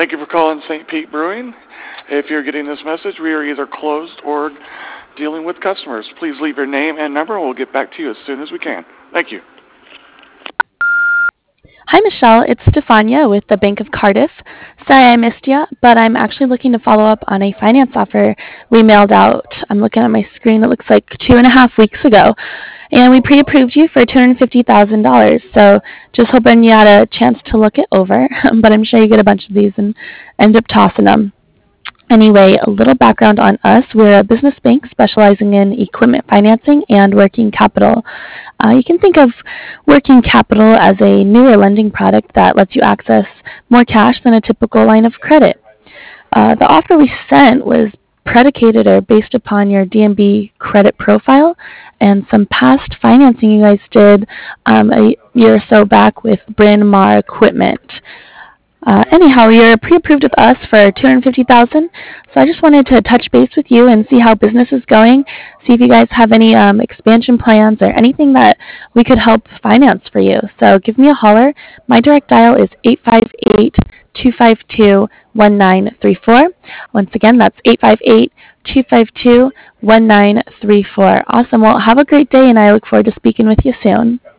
Thank you for calling St. Pete Brewing. If you're getting this message, we are either closed or dealing with customers. Please leave your name and number, and we'll get back to you as soon as we can. Thank you. Hi, Michelle. It's Stefania with the Bank of Cardiff. Sorry I missed you, but I'm actually looking to follow up on a finance offer we mailed out. I'm looking at my screen. It looks like 2.5 weeks ago. And we pre-approved you for $250,000. So just hoping you had a chance to look it over. But I'm sure you get a bunch of these and end up tossing them. Anyway, a little background on us. We're a business bank specializing in equipment financing and working capital. You can think of working capital as a newer lending product that lets you access more cash than a typical line of credit. The offer we sent was predicated or based upon your DMB credit profile and some past financing you guys did a year or so back with Bryn Mawr Equipment. Anyhow, you're pre-approved with us for $250,000. So I just wanted to touch base with you and see how business is going. See if you guys have any expansion plans or anything that we could help finance for you. So give me a holler. My direct dial is 858-252-1934. Once again, that's 858-252-1934. Awesome. Well, have a great day, and I look forward to speaking with you soon.